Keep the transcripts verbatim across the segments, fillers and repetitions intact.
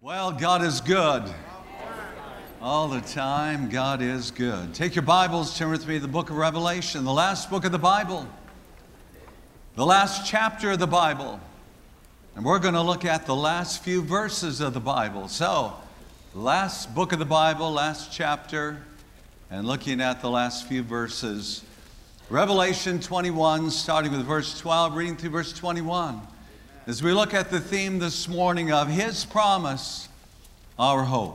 Well, God is good. All the time, God is good. Take your Bibles, turn with me to the book of Revelation, the last book of the Bible, the last chapter of the Bible. And we're going to look at the last few verses of the Bible. So, last book of the Bible, last chapter, and looking at the last few verses. Revelation twenty-one, starting with verse twelve, reading through verse twenty-one. As we look at the theme this morning of His promise, our hope.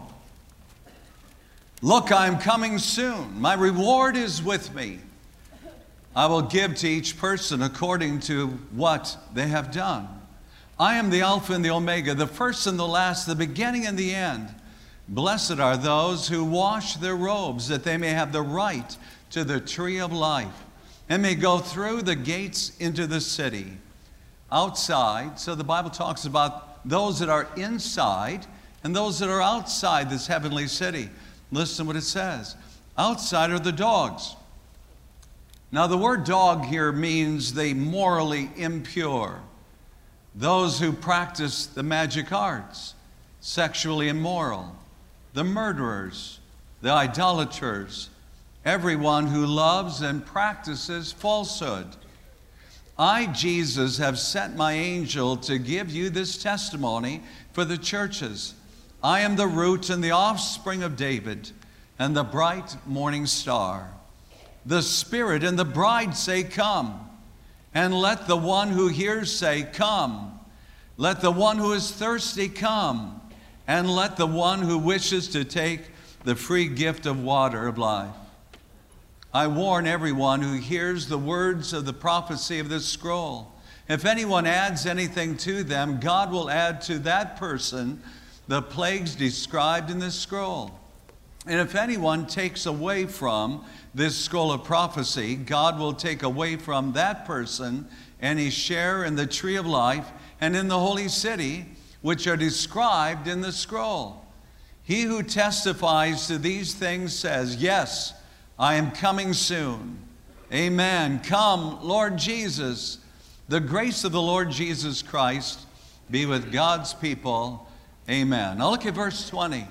Look, I am coming soon. My reward is with me. I will give to each person according to what they have done. I am the Alpha and the Omega, the first and the last, the beginning and the end. Blessed are those who wash their robes, that they may have the right to the tree of life, and may go through the gates into the city. Outside, so the Bible talks about those that are inside and those that are outside this heavenly city. Listen to what it says. Outside are the dogs. Now the word dog here means the morally impure. Those who practice the magic arts, sexually immoral, the murderers, the idolaters, everyone who loves and practices falsehood. I, Jesus, have sent my angel to give you this testimony for the churches. I am the root and the offspring of David and the bright morning star. The Spirit and the bride say, come. And let the one who hears say, come. Let the one who is thirsty come. And let the one who wishes to take the free gift of water of life. I warn everyone who hears the words of the prophecy of this scroll. If anyone adds anything to them, God will add to that person the plagues described in this scroll. And if anyone takes away from this scroll of prophecy, God will take away from that person any share in the tree of life and in the holy city, which are described in the scroll. He who testifies to these things says, yes, I am coming soon. Amen. Come, Lord Jesus. The grace of the Lord Jesus Christ be with God's people. Amen. Now look at verse twenty.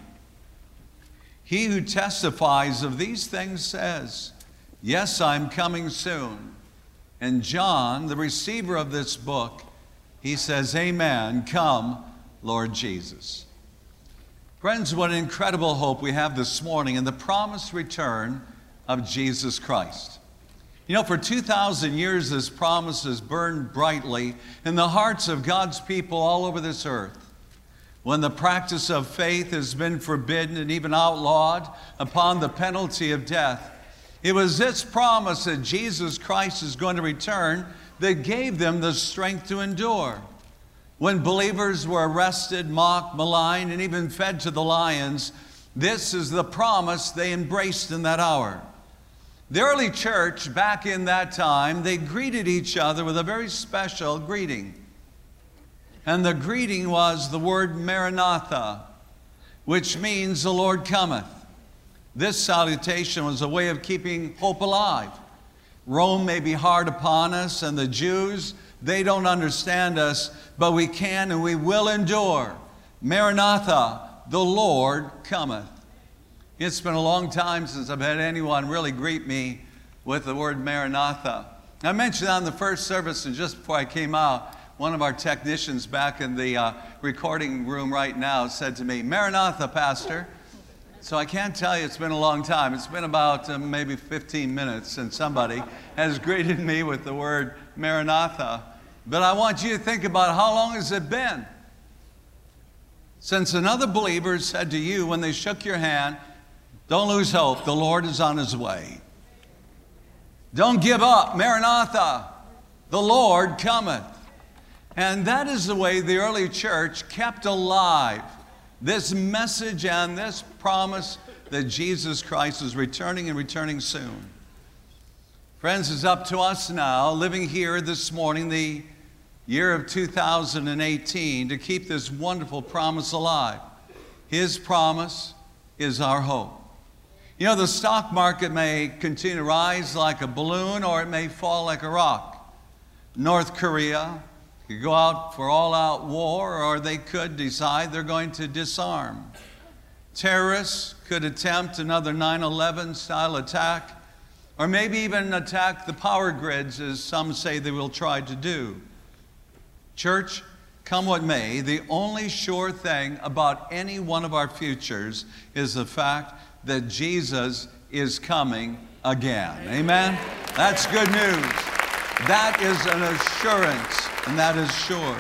He who testifies of these things says, yes, I'm coming soon. And John, the receiver of this book, he says, amen. Come, Lord Jesus. Friends, what an incredible hope we have this morning in the promised return of Jesus Christ. You know, for two thousand years, this promise has burned brightly in the hearts of God's people all over this earth. When the practice of faith has been forbidden and even outlawed upon the penalty of death, it was this promise that Jesus Christ is going to return that gave them the strength to endure. When believers were arrested, mocked, maligned, and even fed to the lions, this is the promise they embraced in that hour. The early church, back in that time, they greeted each other with a very special greeting. And the greeting was the word Maranatha, which means the Lord cometh. This salutation was a way of keeping hope alive. Rome may be hard upon us, and the Jews, they don't understand us, but we can and we will endure. Maranatha, the Lord cometh. It's been a long time since I've had anyone really greet me with the word Maranatha. I mentioned on the first service, and just before I came out, one of our technicians back in the uh, recording room right now said to me, Maranatha, Pastor. So I can't tell you it's been a long time. It's been about uh, maybe fifteen minutes since somebody has greeted me with the word Maranatha. But I want you to think about how long has it been since another believer said to you when they shook your hand, don't lose hope, the Lord is on His way. Don't give up, Maranatha, the Lord cometh. And that is the way the early church kept alive this message and this promise that Jesus Christ is returning and returning soon. Friends, it's up to us now, living here this morning, the year of two thousand eighteen, to keep this wonderful promise alive. His promise is our hope. You know, the stock market may continue to rise like a balloon, or it may fall like a rock. North Korea, They could go out for all-out war, or they could decide they're going to disarm. Terrorists could attempt another nine eleven style attack, or maybe even attack the power grids, as some say they will try to do. Church, come what may, the only sure thing about any one of our futures is the fact that Jesus is coming again. Amen? That's good news. That is an assurance, and that is sure.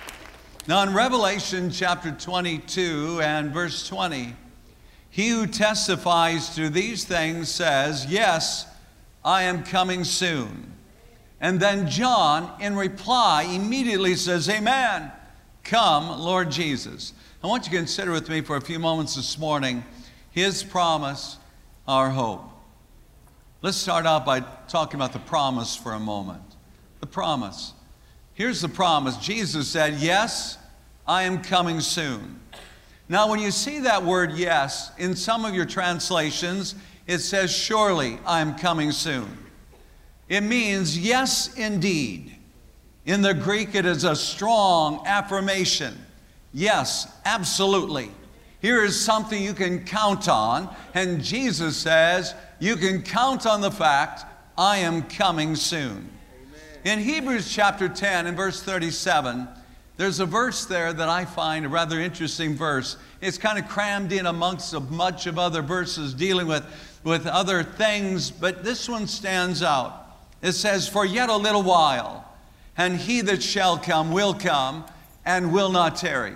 Now in Revelation chapter twenty-two and verse twenty, he who testifies to these things says, yes, I am coming soon. And then John, in reply, immediately says, amen, come, Lord Jesus. I want you to consider with me for a few moments this morning his promise, our hope. Let's start out by talking about the promise for a moment. The promise. Here's the promise. Jesus said, yes, I am coming soon. Now, when you see that word yes, in some of your translations, it says, surely I am coming soon. It means yes, indeed. In the Greek, it is a strong affirmation. Yes, absolutely. Here is something you can count on, and Jesus says, you can count on the fact, I am coming soon. Amen. In Hebrews chapter ten and verse thirty-seven, there's a verse there that I find a rather interesting verse. It's kind of crammed in amongst a bunch of other verses dealing with, with other things, but this one stands out. It says, for yet a little while, and he that shall come will come and will not tarry.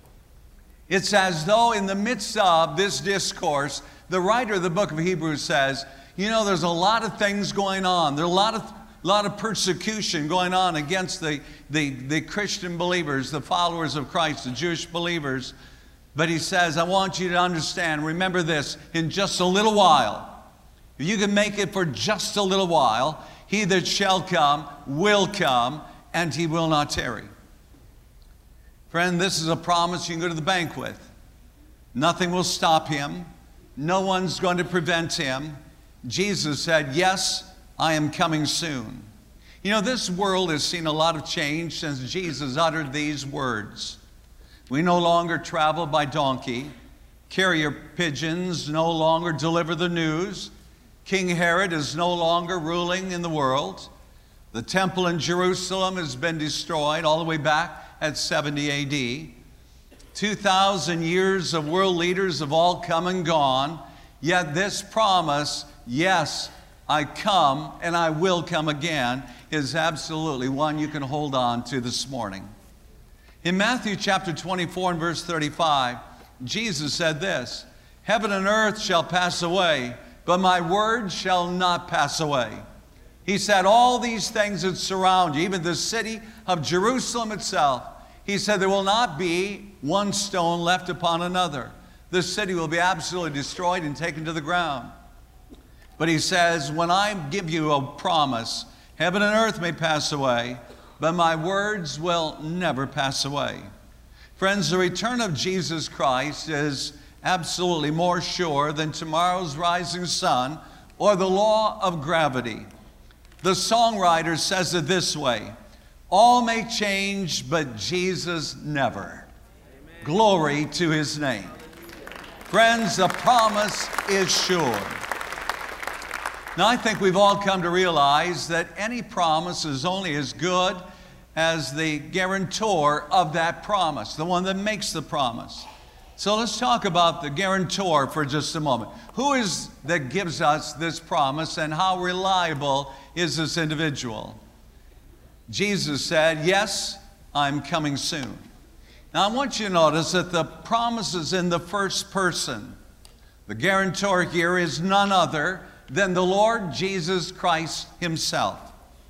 It's as though in the midst of this discourse, the writer of the book of Hebrews says, you know, there's a lot of things going on. There's a lot of, lot of persecution going on against the, the, the Christian believers, the followers of Christ, the Jewish believers. But he says, I want you to understand, remember this, in just a little while, if you can make it for just a little while, he that shall come will come, and he will not tarry. Friend, this is a promise you can go to the bank with. Nothing will stop him. No one's going to prevent him. Jesus said, yes, I am coming soon. You know, this world has seen a lot of change since Jesus uttered these words. We no longer travel by donkey. Carrier pigeons no longer deliver the news. King Herod is no longer ruling in the world. The temple in Jerusalem has been destroyed all the way back at seventy A D two thousand years of world leaders have all come and gone, yet this promise, yes, I come and I will come again, is absolutely one you can hold on to this morning. In Matthew chapter twenty-four and verse thirty-five, Jesus said this, heaven and earth shall pass away, but my word shall not pass away. He said all these things that surround you, even the city of Jerusalem itself, he said there will not be one stone left upon another. This city will be absolutely destroyed and taken to the ground. But he says, when I give you a promise, heaven and earth may pass away, but my words will never pass away. Friends, the return of Jesus Christ is absolutely more sure than tomorrow's rising sun or the law of gravity. The songwriter says it this way, all may change, but Jesus never. Amen. Glory to his name. Friends, the promise is sure. Now, I think we've all come to realize that any promise is only as good as the guarantor of that promise, the one that makes the promise. So let's talk about the guarantor for just a moment. Who is that gives us this promise, and how reliable is this individual? Jesus said, yes, I'm coming soon. Now I want you to notice that the promise is in the first person. The guarantor here is none other than the Lord Jesus Christ himself.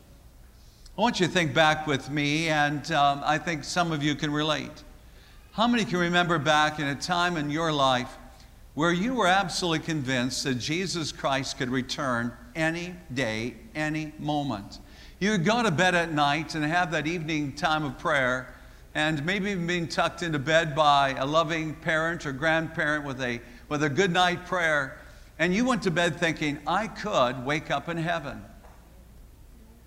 I want you to think back with me, and um, I think some of you can relate. How many can remember back in a time in your life where you were absolutely convinced that Jesus Christ could return any day, any moment? You would go to bed at night and have that evening time of prayer, and maybe even being tucked into bed by a loving parent or grandparent with a, with a good night prayer, and you went to bed thinking, I could wake up in heaven.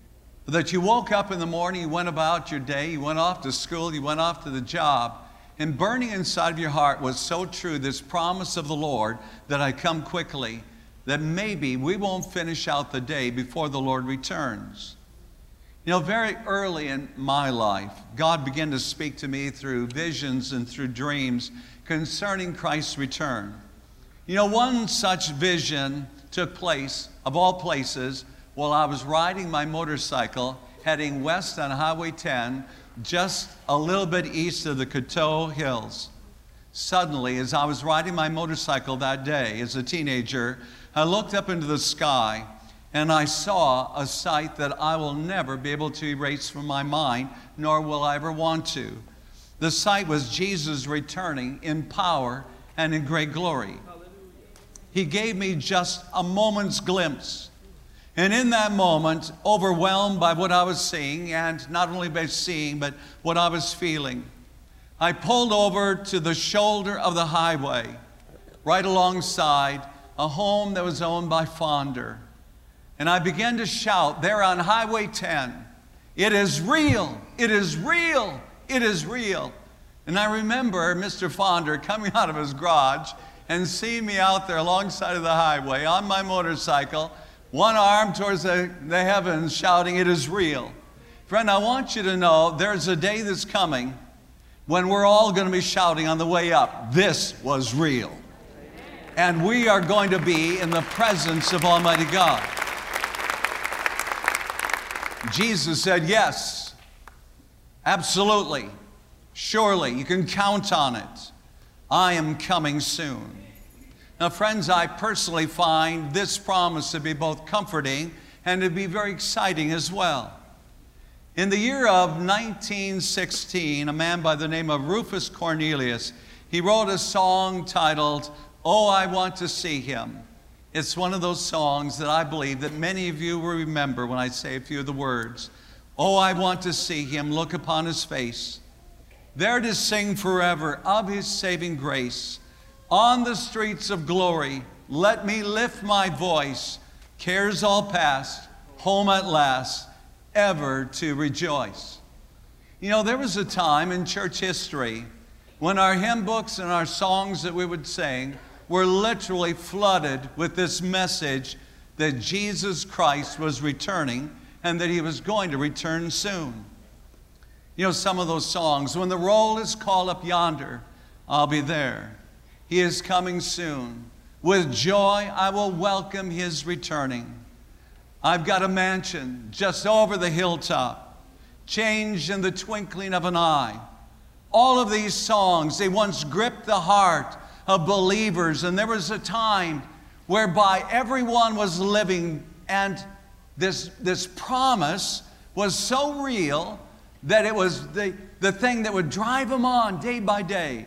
That you woke up in the morning, you went about your day, you went off to school, you went off to the job, and burning inside of your heart was so true, this promise of the Lord, that I come quickly, that maybe we won't finish out the day before the Lord returns. You know, very early in my life, God began to speak to me through visions and through dreams concerning Christ's return. You know, one such vision took place, of all places, while I was riding my motorcycle heading west on Highway ten, just a little bit east of the Coteau Hills. Suddenly, as I was riding my motorcycle that day as a teenager, I looked up into the sky and I saw a sight that I will never be able to erase from my mind, nor will I ever want to. The sight was Jesus returning in power and in great glory. He gave me just a moment's glimpse. And in that moment, overwhelmed by what I was seeing, and not only by seeing, but what I was feeling, I pulled over to the shoulder of the highway, right alongside a home that was owned by Fonder. And I began to shout there on Highway ten, "It is real, it is real, it is real." And I remember Mister Fonder coming out of his garage and seeing me out there alongside of the highway on my motorcycle, one arm towards the, the heavens, shouting, "It is real." Friend, I want you to know there's a day that's coming when we're all going to be shouting on the way up, "This was real." And we are going to be in the presence of Almighty God. Jesus said, yes, absolutely, surely, you can count on it. I am coming soon. Now, friends, I personally find this promise to be both comforting and to be very exciting as well. In the year of nineteen sixteen, a man by the name of Rufus Cornelius, he wrote a song titled, "Oh, I Want to See Him." It's one of those songs that I believe that many of you will remember when I say a few of the words. Oh, I want to see Him, look upon His face, there to sing forever of His saving grace. On the streets of glory, let me lift my voice, cares all past, home at last, ever to rejoice. You know, there was a time in church history when our hymn books and our songs that we would sing were literally flooded with this message that Jesus Christ was returning and that He was going to return soon. You know, some of those songs, "When the roll is called up yonder, I'll be there. He is coming soon. With joy I will welcome His returning. I've got a mansion just over the hilltop, changed in the twinkling of an eye." All of these songs, they once gripped the heart of believers, and there was a time whereby everyone was living, and this, this promise was so real that it was the, the thing that would drive them on day by day.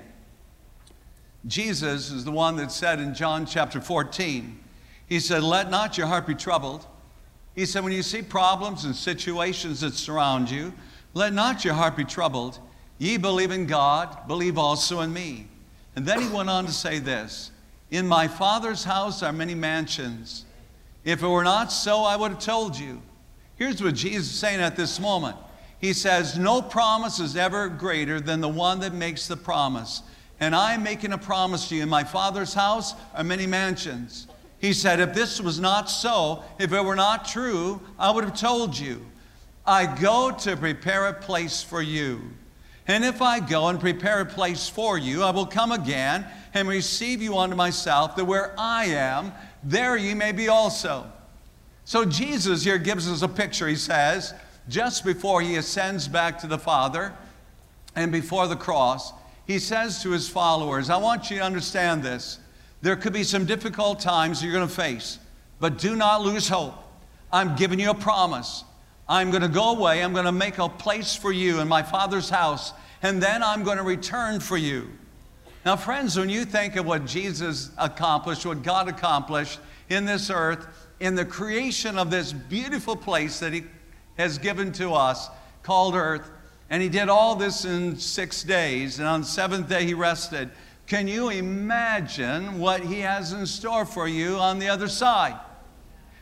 Jesus is the one that said in John chapter fourteen, He said, "Let not your heart be troubled." He said, when you see problems and situations that surround you, let not your heart be troubled. Ye believe in God, believe also in me. And then He went on to say this, "In my Father's house are many mansions. If it were not so, I would have told you." Here's what Jesus is saying at this moment. He says, no promise is ever greater than the one that makes the promise. And I am making a promise to you. In my Father's house are many mansions. He said, if this was not so, if it were not true, I would have told you. I go to prepare a place for you. And if I go and prepare a place for you, I will come again and receive you unto myself, that where I am, there ye may be also. So Jesus here gives us a picture. He says, just before He ascends back to the Father and before the cross, He says to His followers, I want you to understand this. There could be some difficult times you're going to face, but do not lose hope. I'm giving you a promise. I'm going to go away. I'm going to make a place for you in my Father's house, and then I'm going to return for you. Now, friends, when you think of what Jesus accomplished, what God accomplished in this earth, in the creation of this beautiful place that He has given to us called earth, and He did all this in six days, and on the seventh day He rested. Can you imagine what He has in store for you on the other side?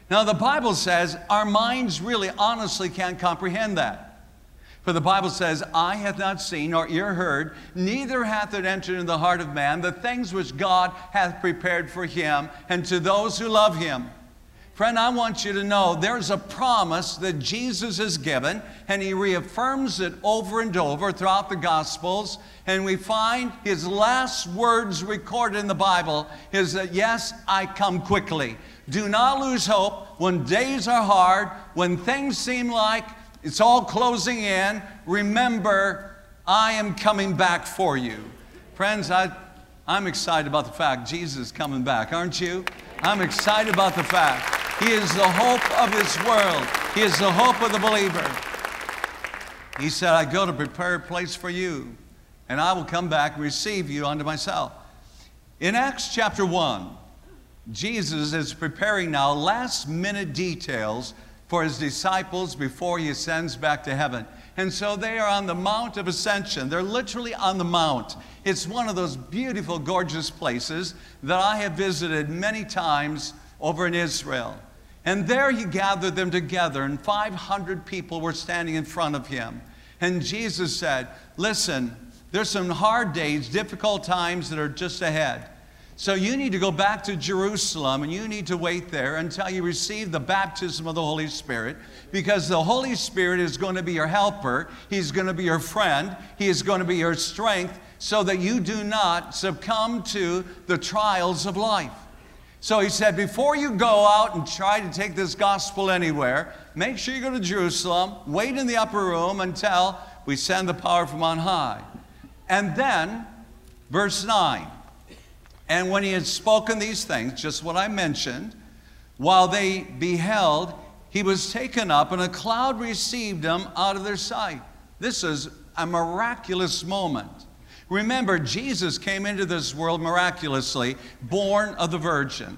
Now, the Bible says our minds really honestly can't comprehend that. For the Bible says, eye hath not seen, nor ear heard, neither hath it entered into the heart of man, the things which God hath prepared for him, and to those who love him. Friend, I want you to know there's a promise that Jesus has given, and he reaffirms it over and over throughout the Gospels. And we find his last words recorded in the Bible is that, yes, I come quickly. Do not lose hope when days are hard, when things seem like it's all closing in. Remember, I am coming back for you. Friends, I, I'm excited about the fact Jesus is coming back, aren't you? I'm excited about the fact he is the hope of this world. He is the hope of the believer. He said, I go to prepare a place for you, and I will come back and receive you unto myself. In Acts chapter one, Jesus is preparing now last minute details for his disciples before he ascends back to heaven. And so they are on the Mount of Ascension. They're literally on the Mount. It's one of those beautiful, gorgeous places that I have visited many times over in Israel. And there he gathered them together, and five hundred people were standing in front of him. And Jesus said, listen, there's some hard days, difficult times that are just ahead. So you need to go back to Jerusalem, and you need to wait there until you receive the baptism of the Holy Spirit, because the Holy Spirit is going to be your helper. He's going to be your friend. He is going to be your strength, so that you do not succumb to the trials of life. So he said, before you go out and try to take this gospel anywhere, make sure you go to Jerusalem, wait in the upper room until we send the power from on high. And then, verse nine, and when he had spoken these things, just what I mentioned, while they beheld, he was taken up, and a cloud received him out of their sight. This is a miraculous moment. Remember, Jesus came into this world miraculously, born of the Virgin.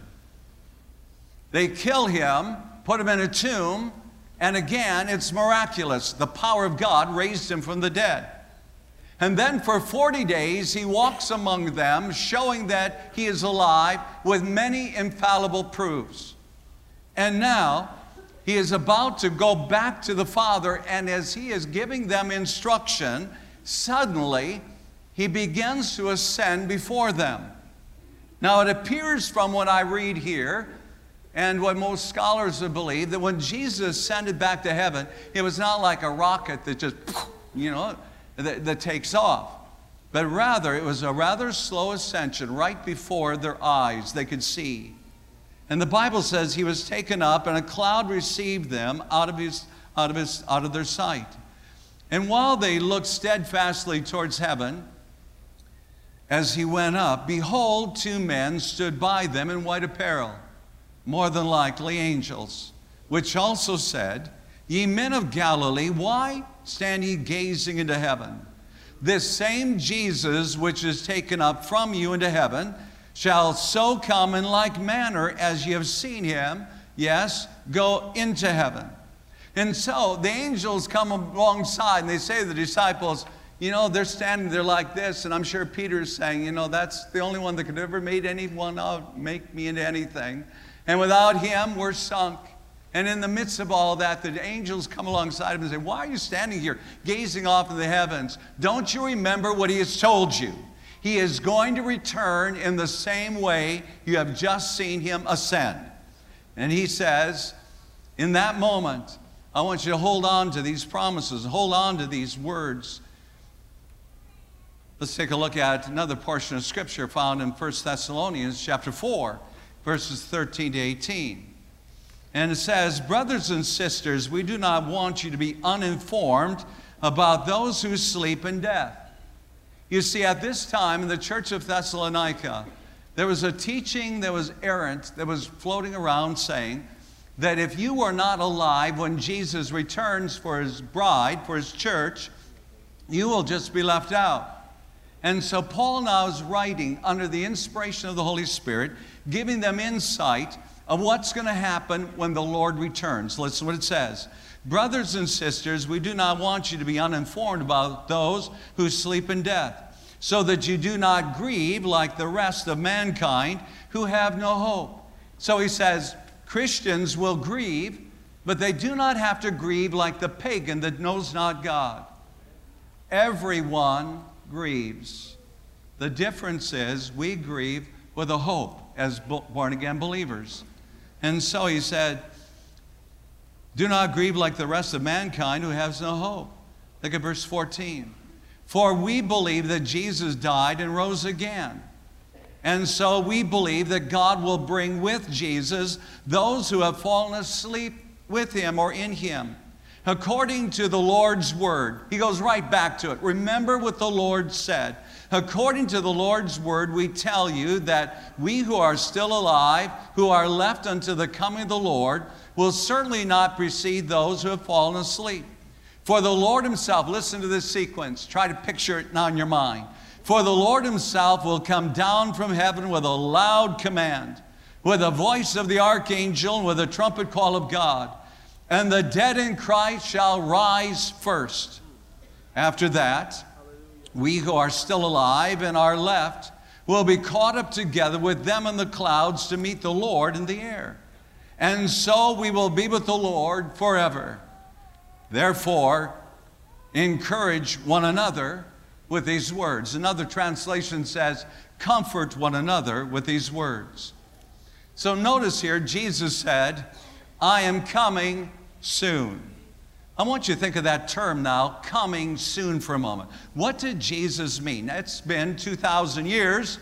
They kill him, put him in a tomb, and again, it's miraculous. The power of God raised him from the dead. And then for forty days, he walks among them, showing that he is alive with many infallible proofs. And now, he is about to go back to the Father, and as he is giving them instruction, suddenly, he begins to ascend before them. Now, it appears from what I read here, and what most scholars have believed, that when Jesus ascended back to heaven, it was not like a rocket that just, you know, that, that takes off. But rather, it was a rather slow ascension right before their eyes. They could see. And the Bible says he was taken up, and a cloud received them out of, his, out of, his, out of their sight. And while they looked steadfastly towards heaven, as he went up, behold, two men stood by them in white apparel, more than likely angels, which also said, Ye men of Galilee, why stand ye gazing into heaven? This same Jesus which is taken up from you into heaven shall so come in like manner as ye have seen him, yes, go into heaven. And so the angels come alongside, and they say to the disciples, you know, they're standing there like this, and I'm sure Peter's saying, you know, that's the only one that could ever made anyone out, make me into anything. And without him, we're sunk. And in the midst of all that, the angels come alongside him and say, why are you standing here gazing off in the heavens? Don't you remember what he has told you? He is going to return in the same way you have just seen him ascend. And he says, in that moment, I want you to hold on to these promises, hold on to these words. Let's take a look at another portion of Scripture found in First Thessalonians chapter four, verses thirteen to eighteen. And it says, brothers and sisters, we do not want you to be uninformed about those who sleep in death. You see, at this time in the church of Thessalonica, there was a teaching that was errant, that was floating around saying that if you are not alive when Jesus returns for his bride, for his church, you will just be left out. And so Paul now is writing under the inspiration of the Holy Spirit, giving them insight of what's going to happen when the Lord returns. Listen to what it says. Brothers and sisters, we do not want you to be uninformed about those who sleep in death, so that you do not grieve like the rest of mankind who have no hope. So he says, Christians will grieve, but they do not have to grieve like the pagan that knows not God. Everyone grieves. The difference is we grieve with a hope as born-again believers. And so he said, do not grieve like the rest of mankind who has no hope. Look at verse fourteen. For we believe that Jesus died and rose again. And so we believe that God will bring with Jesus those who have fallen asleep with him or in him. According to the Lord's word. He goes right back to it. Remember what the Lord said. According to the Lord's word, we tell you that we who are still alive, who are left unto the coming of the Lord, will certainly not precede those who have fallen asleep. For the Lord himself, listen to this sequence. Try to picture it now in your mind. For the Lord himself will come down from heaven with a loud command, with the voice of the archangel, and with the trumpet call of God. And the dead in Christ shall rise first. After that, we who are still alive and are left will be caught up together with them in the clouds to meet the Lord in the air. And so we will be with the Lord forever. Therefore, encourage one another with these words. Another translation says, comfort one another with these words. So notice here, Jesus said, I am coming soon. I want you to think of that term now, coming soon, for a moment. What did Jesus mean? It's been two thousand years.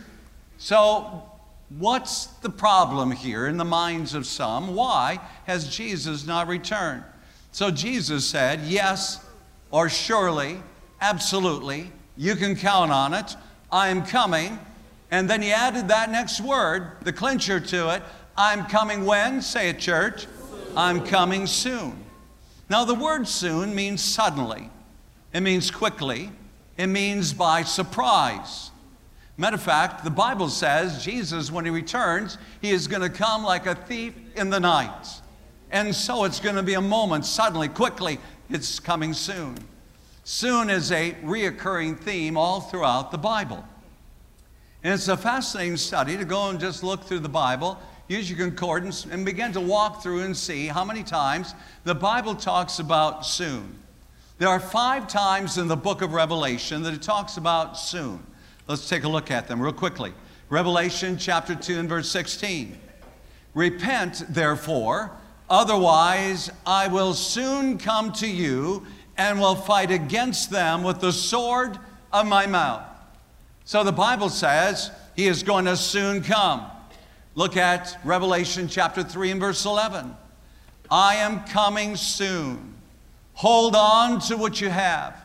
So what's the problem here in the minds of some? Why has Jesus not returned? So Jesus said, yes, or surely, absolutely, you can count on it. I am coming. And then he added that next word, the clincher to it. I'm coming when? Say it, church. I'm coming soon. Now, the word soon means suddenly. It means quickly. It means by surprise. Matter of fact, the Bible says Jesus, when he returns, he is going to come like a thief in the night. And so it's going to be a moment, suddenly, quickly, it's coming soon. Soon is a reoccurring theme all throughout the Bible. And it's a fascinating study to go and just look through the Bible, use your concordance, and begin to walk through and see how many times the Bible talks about soon. There are five times in the book of Revelation that it talks about soon. Let's take a look at them real quickly. Revelation chapter two and verse sixteen. Repent, therefore, otherwise I will soon come to you and will fight against them with the sword of my mouth. So the Bible says he is going to soon come. Look at Revelation chapter three and verse eleven. I am coming soon. Hold on to what you have.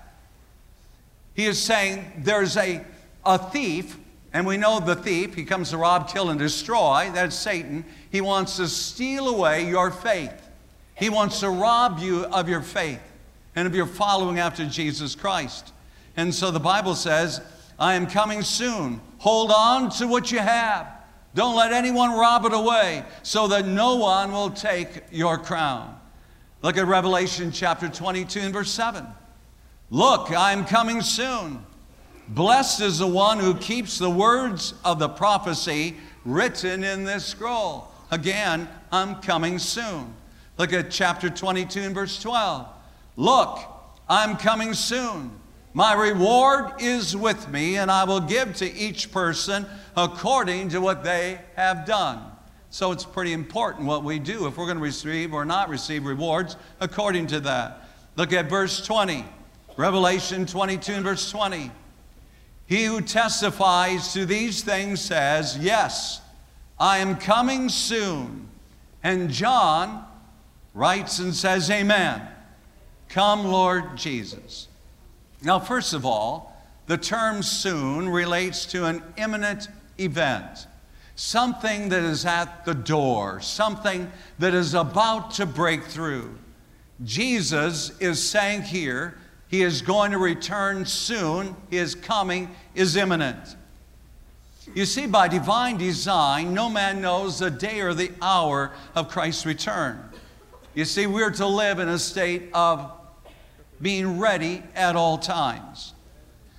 He is saying there's a, a thief, and we know the thief, he comes to rob, kill, and destroy. That's Satan. He wants to steal away your faith. He wants to rob you of your faith and of your following after Jesus Christ. And so the Bible says, I am coming soon. Hold on to what you have. Don't let anyone rob it away so that no one will take your crown. Look at Revelation chapter twenty-two and verse seven. Look, I am coming soon. Blessed is the one who keeps the words of the prophecy written in this scroll. Again, I'm coming soon. Look at chapter twenty-two and verse twelve. Look, I'm coming soon. My reward is with me, and I will give to each person according to what they have done. So it's pretty important what we do if we're going to receive or not receive rewards according to that. Look at verse twenty. Revelation twenty-two and verse twenty. He who testifies to these things says, yes, I am coming soon. And John writes and says, amen. Come, Lord Jesus. Now, first of all, the term soon relates to an imminent event. Something that is at the door. Something that is about to break through. Jesus is saying here, he is going to return soon. His coming is imminent. You see, by divine design, no man knows the day or the hour of Christ's return. You see, we're to live in a state of being ready at all times.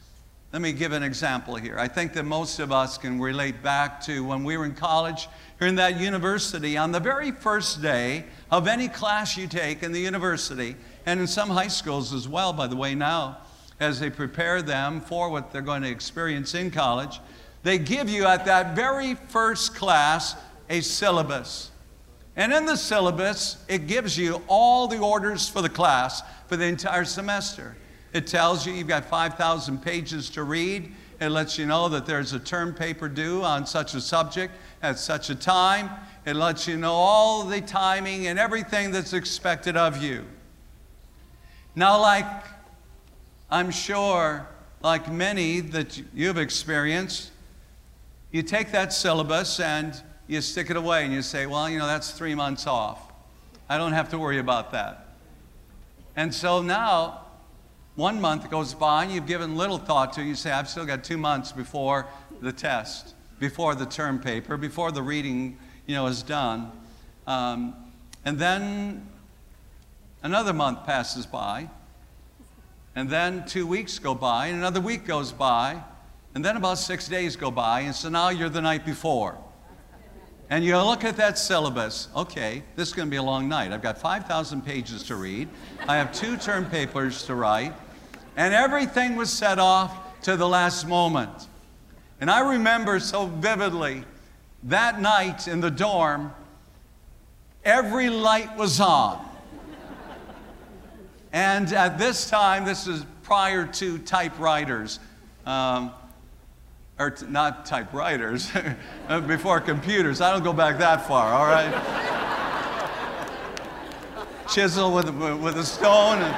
Let me give an example here. I think that most of us can relate back to when we were in college or in that university. On the very first day of any class you take in the university, and in some high schools as well, by the way, now, as they prepare them for what they're going to experience in college, they give you at that very first class a syllabus. And in the syllabus, it gives you all the orders for the class for the entire semester. It tells you you've got five thousand pages to read. It lets you know that there's a term paper due on such a subject at such a time. It lets you know all the timing and everything that's expected of you. Now, like I'm sure, like many that you've experienced, you take that syllabus and you stick it away and you say, well, you know, that's three months off. I don't have to worry about that. And so now, one month goes by and you've given little thought to it. You say, I've still got two months before the test, before the term paper, before the reading, you know, is done. Um, and then another month passes by, and then two weeks go by, and another week goes by, and then about six days go by, and so now you're the night before. And you look at that syllabus. Okay, this is going to be a long night. I've got five thousand pages to read. I have two term papers to write. And everything was set off to the last moment. And I remember so vividly that night in the dorm, every light was on. And at this time, this is prior to typewriters. Um, Or t not typewriters, before computers. I don't go back that far, all right? Chisel with, with a stone. And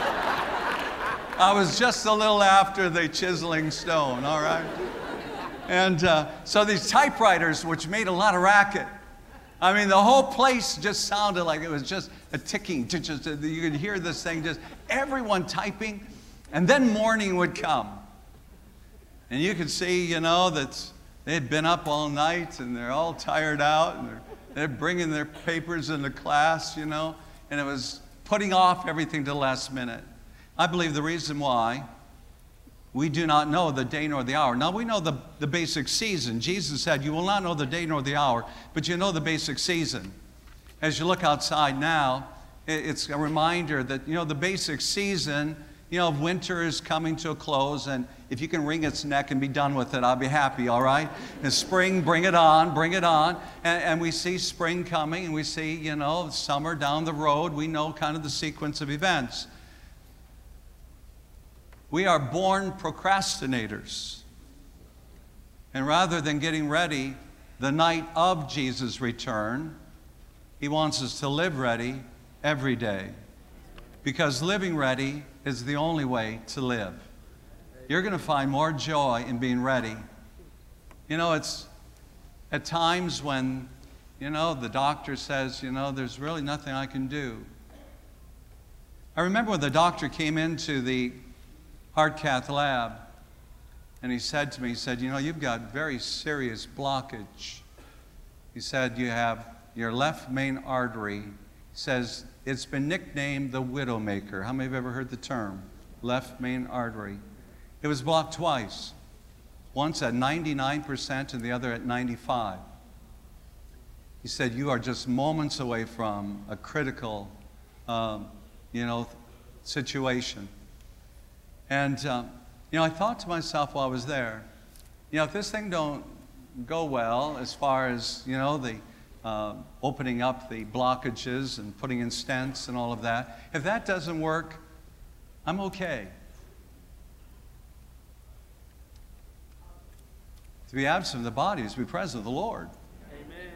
I was just a little after the chiseling stone, all right? And uh, so these typewriters, which made a lot of racket. I mean, the whole place just sounded like it was just a ticking. Just, you could hear this thing, just everyone typing. And then morning would come. And you could see, you know, that they had been up all night and they're all tired out and they're, they're bringing their papers into class, you know, and it was putting off everything to the last minute. I believe the reason why we do not know the day nor the hour. Now, we know the, the basic season. Jesus said, you will not know the day nor the hour, but you know the basic season. As you look outside now, it, it's a reminder that, you know, the basic season, you know, winter is coming to a close, and if you can wring its neck and be done with it, I'll be happy, all right? And spring, bring it on, bring it on. And, and we see spring coming, and we see, you know, summer down the road. We know kind of the sequence of events. We are born procrastinators. And rather than getting ready the night of Jesus' return, he wants us to live ready every day. Because living ready is the only way to live. You're going to find more joy in being ready. You know, it's at times when, you know, the doctor says, you know, there's really nothing I can do. I remember when the doctor came into the heart cath lab, and he said to me, he said, you know, you've got very serious blockage. He said, you have your left main artery. He says, it's been nicknamed the Widowmaker. How many have ever heard the term? Left main artery. It was blocked twice. Once at ninety-nine percent and the other at ninety-five. He said, you are just moments away from a critical, um, you know, situation. And, um, you know, I thought to myself while I was there, you know, if this thing don't go well as far as, you know, the uh, opening up the blockages and putting in stents and all of that, if that doesn't work, I'm okay. To be absent of the body is to be present with the Lord. Amen.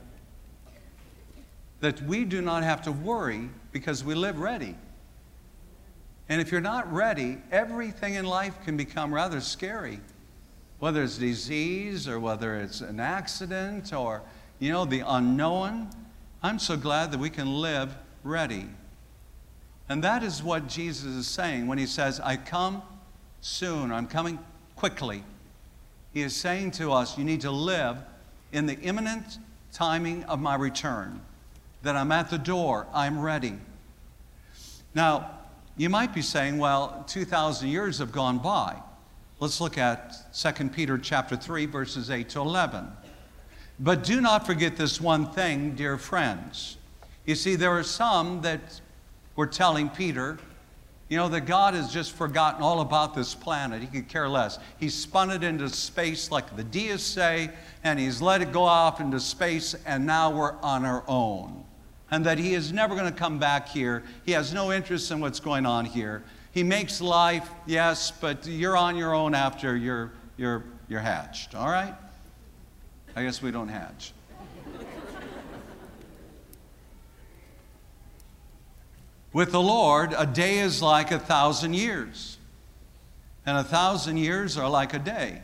That we do not have to worry because we live ready. And if you're not ready, everything in life can become rather scary. Whether it's disease or whether it's an accident or, you know, the unknown. I'm so glad that we can live ready. And that is what Jesus is saying when he says, I come soon, I'm coming quickly. He is saying to us, you need to live in the imminent timing of my return. That I'm at the door, I'm ready. Now, you might be saying, well, two thousand years have gone by. Let's look at Second Peter chapter three, verses eight to eleven. But do not forget this one thing, dear friends. You see, there are some that were telling Peter, you know, that God has just forgotten all about this planet. He could care less. He's spun it into space like the deists say, and he's let it go off into space, and now we're on our own. And that he is never going to come back here. He has no interest in what's going on here. He makes life, yes, but you're on your own after you're, you're, you're hatched, all right? I guess we don't hatch. With the Lord, a day is like a thousand years, and a thousand years are like a day.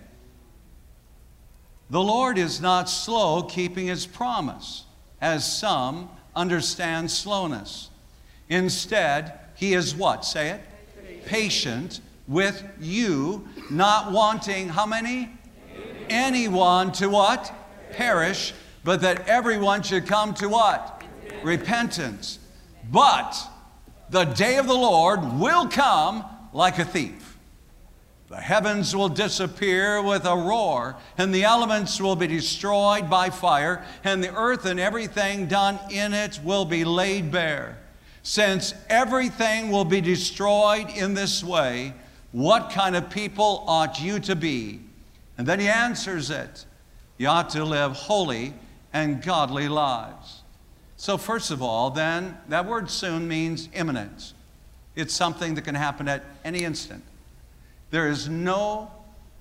The Lord is not slow keeping his promise, as some understand slowness. Instead, he is what? Say it. Patient with you, not wanting how many? Anyone to what? Perish, but that everyone should come to what? Repentance. But the day of the Lord will come like a thief. The heavens will disappear with a roar, and the elements will be destroyed by fire, and the earth and everything done in it will be laid bare. Since everything will be destroyed in this way, what kind of people ought you to be? And then he answers it. You ought to live holy and godly lives. So first of all, then, that word soon means imminent. It's something that can happen at any instant. There is no,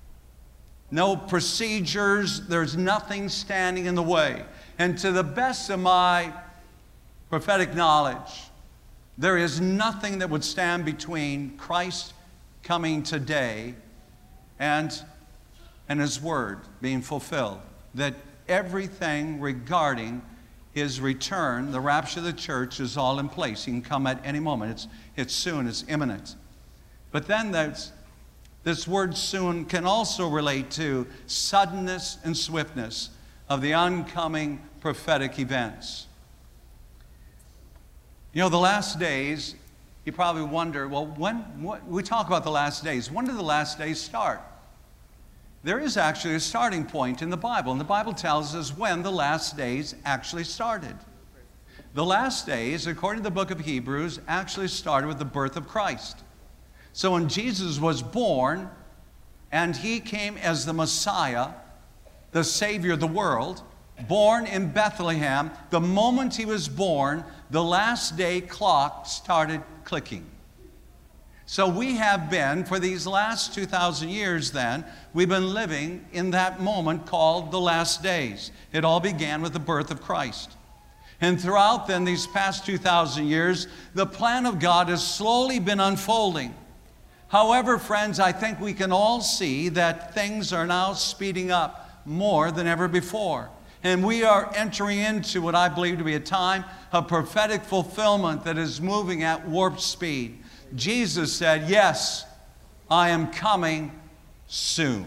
no procedures, there's nothing standing in the way. And to the best of my prophetic knowledge, there is nothing that would stand between Christ coming today and, and his word being fulfilled. That everything regarding his return, the rapture of the church, is all in place. He can come at any moment. It's, it's soon, it's imminent. But then there's, this word soon can also relate to suddenness and swiftness of the oncoming prophetic events. You know, the last days, you probably wonder, well, when, what, we talk about the last days. When do the last days start? There is actually a starting point in the Bible, and the Bible tells us when the last days actually started. The last days, according to the book of Hebrews, actually started with the birth of Christ. So when Jesus was born, and he came as the Messiah, the Savior of the world, born in Bethlehem, the moment he was born, the last day clock started clicking. So we have been, for these last two thousand years then, we've been living in that moment called the last days. It all began with the birth of Christ. And throughout then these past two thousand years, the plan of God has slowly been unfolding. However, friends, I think we can all see that things are now speeding up more than ever before. And we are entering into what I believe to be a time of prophetic fulfillment that is moving at warp speed. Jesus said, yes, I am coming soon.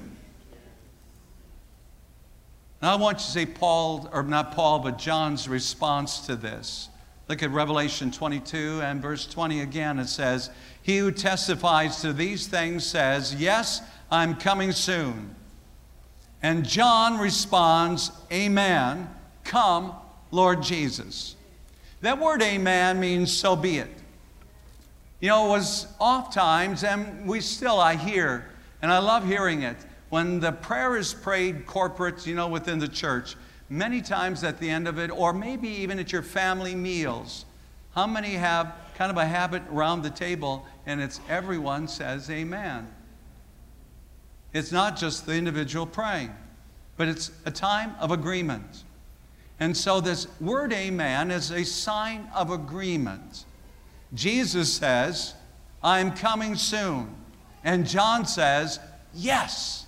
Now I want you to see Paul, or not Paul, but John's response to this. Look at Revelation twenty-two and verse twenty again. It says, he who testifies to these things says, yes, I'm coming soon. And John responds, amen, come, Lord Jesus. That word amen means so be it. You know, it was oft times, and we still, I hear, and I love hearing it, when the prayer is prayed corporate, you know, within the church, many times at the end of it, or maybe even at your family meals, how many have kind of a habit around the table, and it's everyone says amen. It's not just the individual praying, but it's a time of agreement. And so this word amen is a sign of agreement. Jesus says, I'm coming soon. And John says, yes.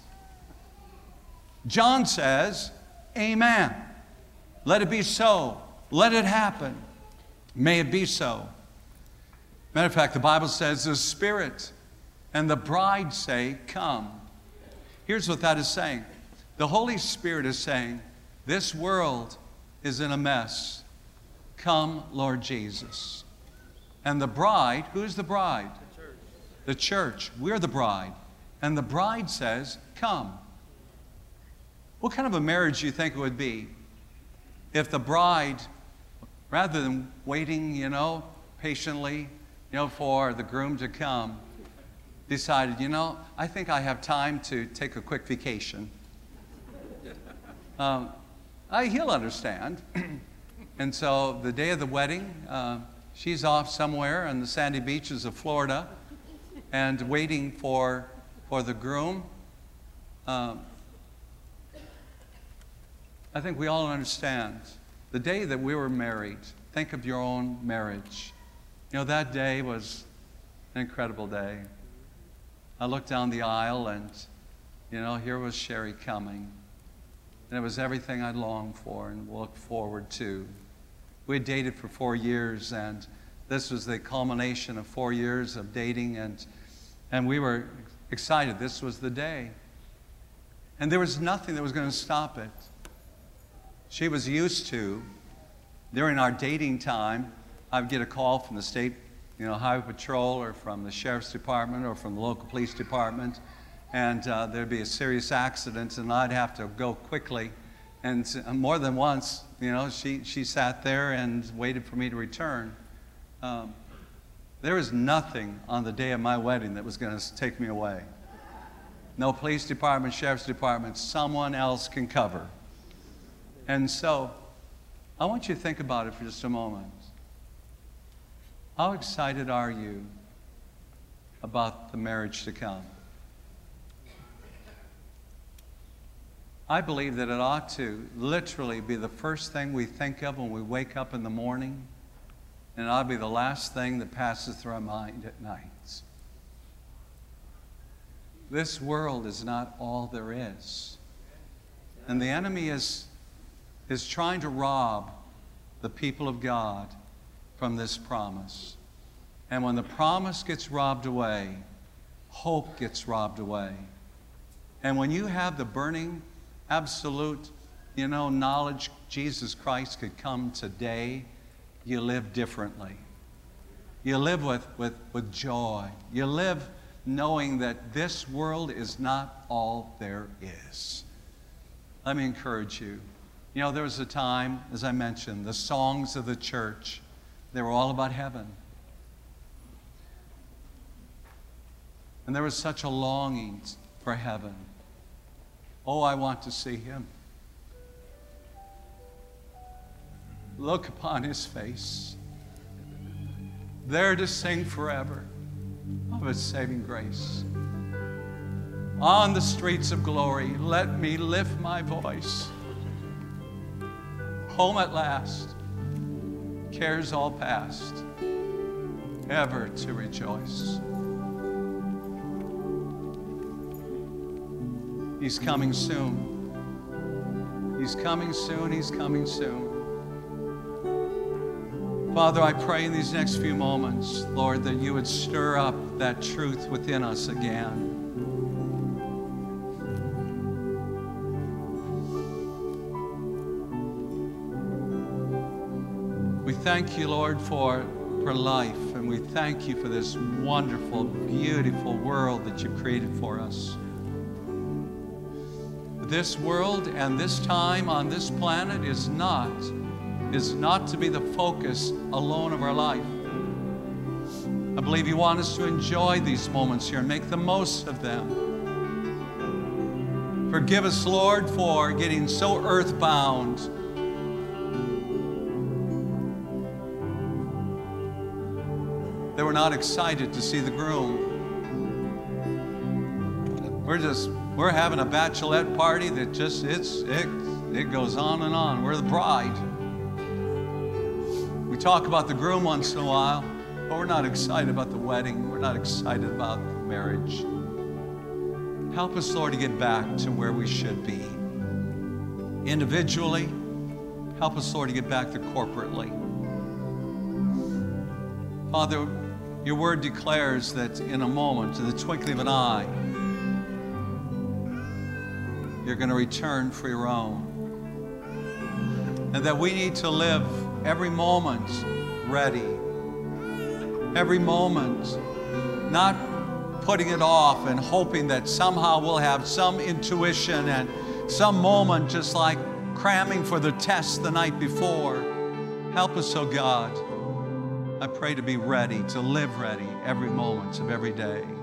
John says, amen. Let it be so. Let it happen. May it be so. Matter of fact, the Bible says the Spirit and the bride say, come. Here's what that is saying. The Holy Spirit is saying, this world is in a mess. Come, Lord Jesus. And the bride, who's the bride? The church. The church. We're the bride. And the bride says, come. What kind of a marriage do you think it would be if the bride, rather than waiting, you know, patiently, you know, for the groom to come, decided, you know, I think I have time to take a quick vacation. um, I, he'll understand. And so the day of the wedding, uh, she's off somewhere on the sandy beaches of Florida and waiting for, for the groom. Um, I think we all understand. The day that we were married, think of your own marriage. You know, that day was an incredible day. I looked down the aisle and, you know, here was Sherry coming. And it was everything I'd longed for and looked forward to. We had dated for four years, and this was the culmination of four years of dating, and, and we were excited. This was the day. And there was nothing that was going to stop it. She was used to, during our dating time, I would get a call from the state, you know, highway patrol, or from the sheriff's department, or from the local police department, and uh, there'd be a serious accident, and I'd have to go quickly. And more than once, you know, she, she sat there and waited for me to return. Um, there was nothing on the day of my wedding that was going to take me away. No police department, sheriff's department, someone else can cover. And so, I want you to think about it for just a moment. How excited are you about the marriage to come? I believe that it ought to literally be the first thing we think of when we wake up in the morning, and it ought to be the last thing that passes through our mind at night. This world is not all there is. And the enemy is, is trying to rob the people of God from this promise. And when the promise gets robbed away, hope gets robbed away. And when you have the burning, absolute, you know, knowledge Jesus Christ could come today, you live differently. You live with, with, with joy. You live knowing that this world is not all there is. Let me encourage you. You know, there was a time, as I mentioned, the songs of the church, they were all about heaven. And there was such a longing for heaven. Oh, I want to see him. Look upon his face. There to sing forever of his saving grace. On the streets of glory, let me lift my voice. Home at last, cares all past, ever to rejoice. He's coming soon. He's coming soon. He's coming soon. Father, I pray in these next few moments, Lord, that you would stir up that truth within us again. We thank you, Lord, for, for life, and we thank you for this wonderful, beautiful world that you've created for us. This world and this time on this planet is not, is not to be the focus alone of our life. I believe you want us to enjoy these moments here and make the most of them. Forgive us, Lord, for getting so earthbound. That we're not excited to see the groom. We're just, we're having a bachelorette party that just, it's, it, it goes on and on. We're the bride. We talk about the groom once in a while, but we're not excited about the wedding. We're not excited about the marriage. Help us, Lord, to get back to where we should be. Individually, help us, Lord, to get back to corporately. Father, your word declares that in a moment, in the twinkling of an eye, you're going to return for your own. And that we need to live every moment ready. Every moment, not putting it off and hoping that somehow we'll have some intuition and some moment just like cramming for the test the night before. Help us, oh God. I pray to be ready, to live ready every moment of every day.